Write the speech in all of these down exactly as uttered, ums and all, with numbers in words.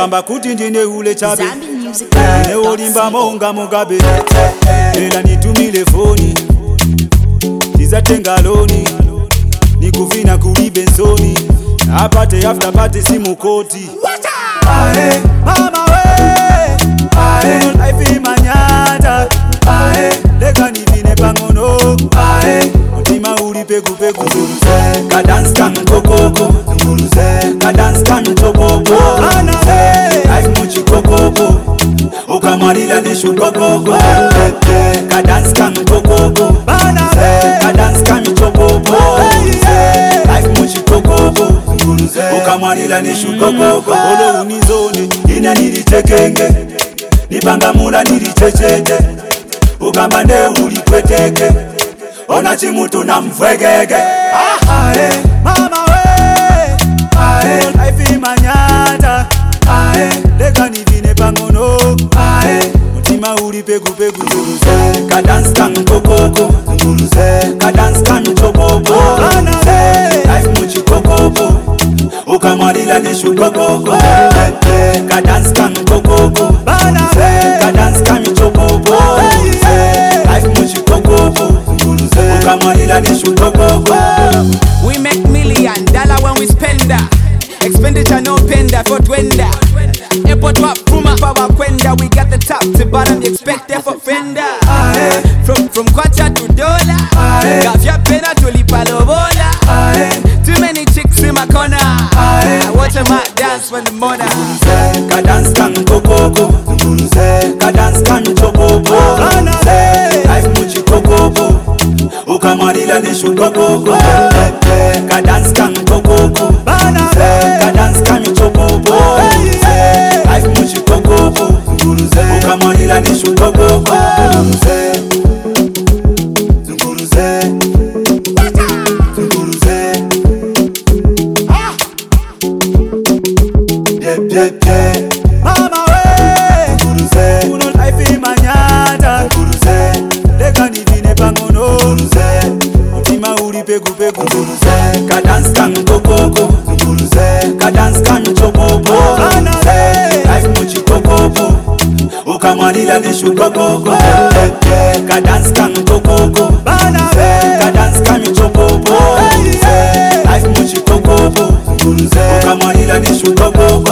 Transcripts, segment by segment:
bagamba kuti ndine ule chabe ine olimba monga Mugabe ela nitumile foni nizatenga loni nikuvina kulibe nsoni apate after party simukoti ae mama we ae life manyata ae leka nivine pangono ae mutima uli pegu pegu zunguluze ka dance kam kokoko zunguluze ka dance kam chokoko life muchi kokoko ukamalila nishu kokoko ka dance kam kokoko ka dance kam chokoko life muchi kokoko ukamalila nishu kokoko olo unizone ina nilitekenge nipangamula nilichecheje ukamba nde ulipweteke ona chimutu na mvwegege ae mama we ae life manyata ae leka nivine pangono ae mutima uli pegu pegu zunguluze ka dance kam kokoko zunguluze ka dance kam chokoko life muchi kokoko ukamalila nishu kokoko ka dance kam kokoko ka dance kam chokoko life muchi kokoko ukamalila nishu kokoko. We make million dollar when we spend that. Expenditure no penda for twenda. Airport wap puma power kwenda. We got the top to bottom, you expect there for fender. From from kwacha to dollar. Gavya pena to lipalobola. Too many chicks in my corner. I watch them out dance when the mother. Ka dance kam kokoko zunguluze ka dance kam chokoko life muchi kokoko ukamalila nishu kokoko ka dance kam kokoko ka dance kam chokoko life muchi kokoko ukamalila nishu kokoko zunguluze zunguluze yep yep yep mama we zunguluze uno life manyata zunguluze leka nivine pangono zunguluze mutima uli pegu pegu zunguluze ka dance kam kokoko zunguluze ka dance kam chokoko life muchi kokoko ukamalila nishu kokoko ka dance kam kokoko ka dance kam chokoko life muchi kokoko ukamalila nishu kokoko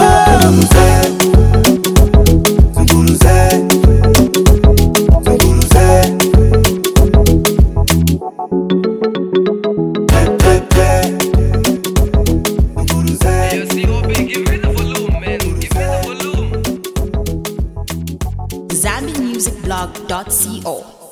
Zambi Music Blog dot co